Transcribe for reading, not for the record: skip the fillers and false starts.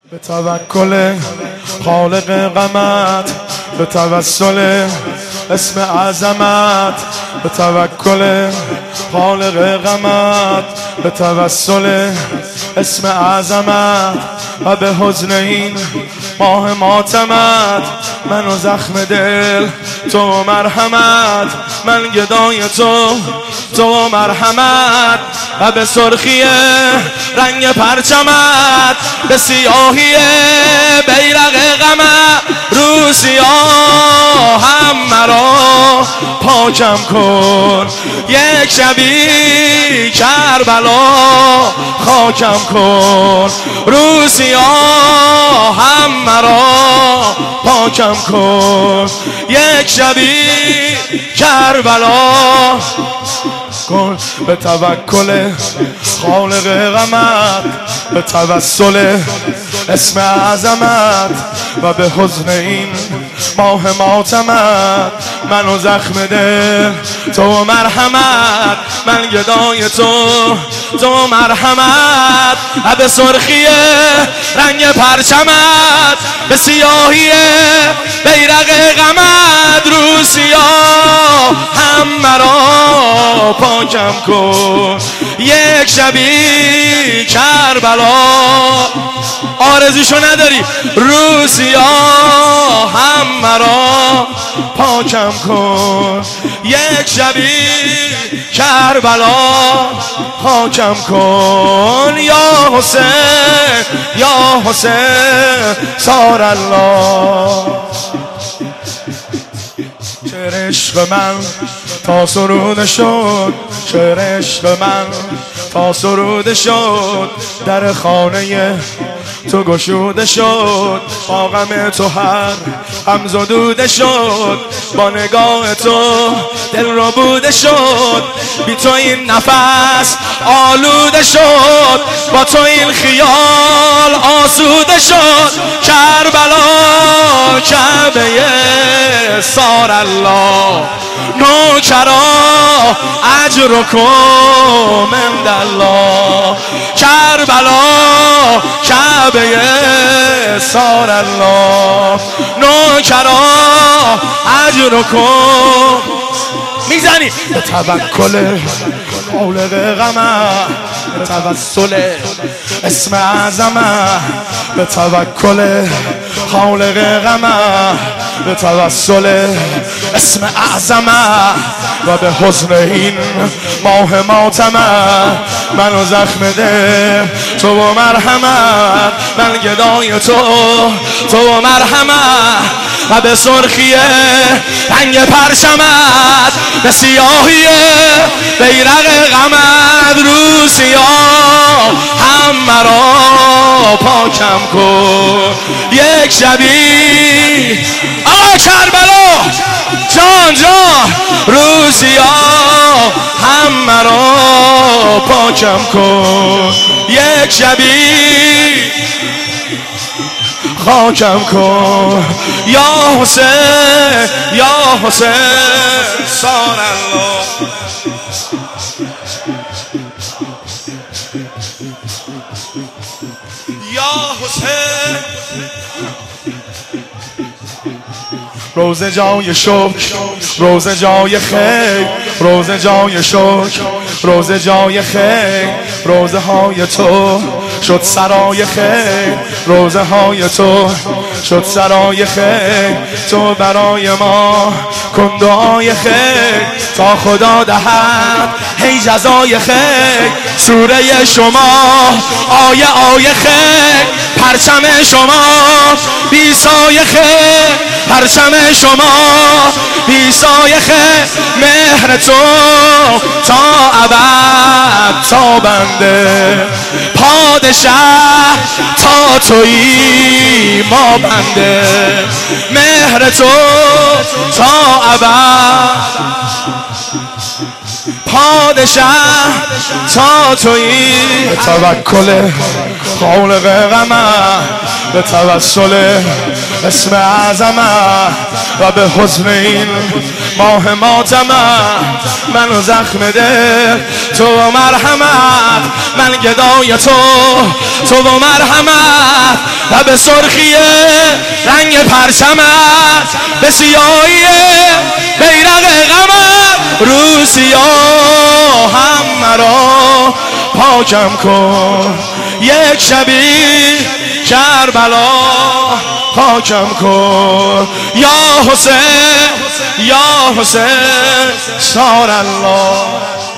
به توکل خالق غمت، به توسل اسم عظمت، به توکل خالق غمت، به توسل اسم عظمت و به حزن این ماه ماتمت. من و زخم دل تو مرحمت، من گدای تو مرحمت و به سرخی رنگ پرچمت، به سیاهی بیرق غمت. رو سیاهم مرا پاکم کن، یک شبی کربلا خاکم کن. رو سیاهم مرا پاکم کن، یک شبی کربلا کن. به توکل خالق غمت، به توسل اسم عظمت و به حزن این ماه ماتمت. من و زخم دل تو مرحمت، من گدای تو مرحمت و به سرخی رنگ پرچمت، به سیاهی بیرق غمت. رو سیاه هم مرا پاکم کن، یک شبی کربلا. آرزوشو نداری؟ رو سیاه هم مرا پاکم کن، یک شبی کربلا خاکم کن. یا حسین یا حسین سار الله. شعر عشق من تا سروده شد، شعر عشق من تا سروده شد، در خانه تو گشوده شد. با غم تو هر هم زدوده شد، با نگاه تو دل رو بوده شد. بی تو این نفس آلوده شد، با تو این خیال آسوده شد. کربلا کعبه سار الله، نوکرا اجرکم عند الله. کربلا کعبه سار الله، نوکرا اجرکم. میزنی به توکل خالق غمت، به توسل اسم عظمت، به توکل خالق غمت، به توسل اسم اعظمت و به حزن این ماه ماتمت. من و زخم دل تو مرحمت، من گدای تو مرحمت و به سرخی رنگ پرچمت، به سیاهی بیرق غمت. رو سیاه هم مرا پاکم کن، یک شبی آقا کربلا جان جان. رو سیاه هم مرا پاکم کن، یک شبی خاکم کن. یا حسین یا حسین سار الله. یا حسین روزه جای شکر، روزه جای خیر، روزه جای شکر، روزه جای خیر. روزه های تو شد سرای خیر، روزه های تو شد سرای خیر. تو برای ما کن دعای خیر، تا خدا دهد هی جزای خیر. سوره شما آیه خیر، پرچم شما بی سایه خیر، پرچم شما بی سایه خیر. مهر تو تا ابد تا بنده، پادشه تا تویی ما بنده. مهر تو تا ابد، پادشه تا تویی. به توکل خالق غمت، به توسل اسم اعظمت و به حزن این ماه ماتمت منو زخم ده تو و مرحمت من گدای تو و مرحمت و به سرخی رنگ پرچمت به سیاهی بیرق غمت رو سیاه هم مرا پاکم کن یک شبی کربلا خاکم کن یا حسین سار الله